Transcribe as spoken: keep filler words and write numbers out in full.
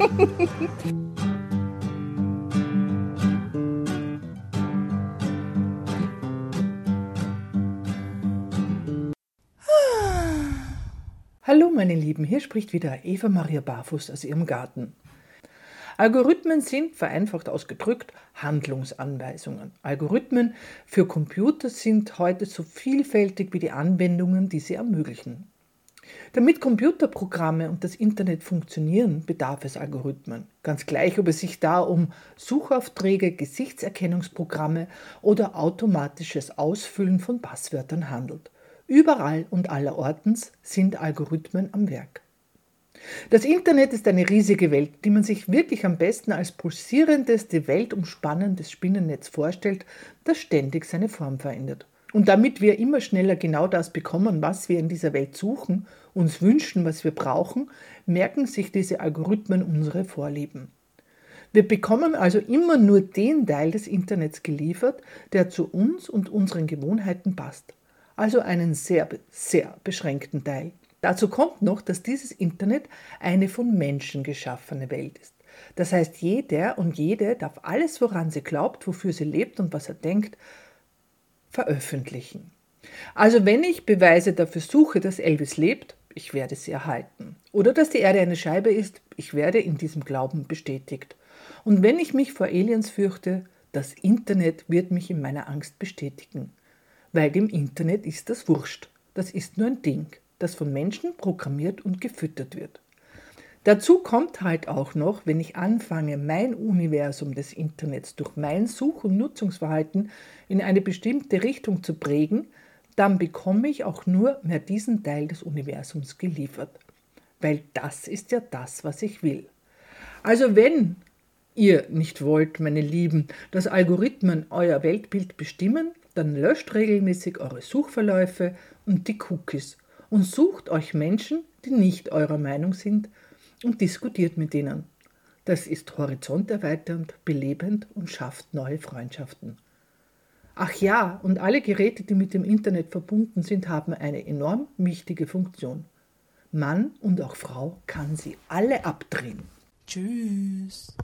Hallo meine Lieben, hier spricht wieder Eva Maria Barfuß aus ihrem Garten. Algorithmen sind, vereinfacht ausgedrückt, Handlungsanweisungen. Algorithmen für Computer sind heute so vielfältig wie die Anwendungen, die sie ermöglichen. Damit Computerprogramme und das Internet funktionieren, bedarf es Algorithmen. Ganz gleich, ob es sich da um Suchaufträge, Gesichtserkennungsprogramme oder automatisches Ausfüllen von Passwörtern handelt. Überall und allerortens sind Algorithmen am Werk. Das Internet ist eine riesige Welt, die man sich wirklich am besten als pulsierendes, die Welt umspannendes Spinnennetz vorstellt, das ständig seine Form verändert. Und damit wir immer schneller genau das bekommen, was wir in dieser Welt suchen, uns wünschen, was wir brauchen, merken sich diese Algorithmen unsere Vorlieben. Wir bekommen also immer nur den Teil des Internets geliefert, der zu uns und unseren Gewohnheiten passt. Also einen sehr, sehr beschränkten Teil. Dazu kommt noch, dass dieses Internet eine von Menschen geschaffene Welt ist. Das heißt, jeder und jede darf alles, woran sie glaubt, wofür sie lebt und was er denkt, veröffentlichen. Also wenn ich Beweise dafür suche, dass Elvis lebt, ich werde sie erhalten. Oder dass die Erde eine Scheibe ist, ich werde in diesem Glauben bestätigt. Und wenn ich mich vor Aliens fürchte, das Internet wird mich in meiner Angst bestätigen. Weil dem Internet ist das wurscht. Das ist nur ein Ding, das von Menschen programmiert und gefüttert wird. Dazu kommt halt auch noch, wenn ich anfange, mein Universum des Internets durch mein Such- und Nutzungsverhalten in eine bestimmte Richtung zu prägen, dann bekomme ich auch nur mehr diesen Teil des Universums geliefert. Weil das ist ja das, was ich will. Also wenn ihr nicht wollt, meine Lieben, dass Algorithmen euer Weltbild bestimmen, dann löscht regelmäßig eure Suchverläufe und die Cookies und sucht euch Menschen, die nicht eurer Meinung sind und diskutiert mit ihnen. Das ist horizonterweiternd, belebend und schafft neue Freundschaften. Ach ja, und alle Geräte, die mit dem Internet verbunden sind, haben eine enorm wichtige Funktion. Mann und auch Frau kann sie alle abdrehen. Tschüss.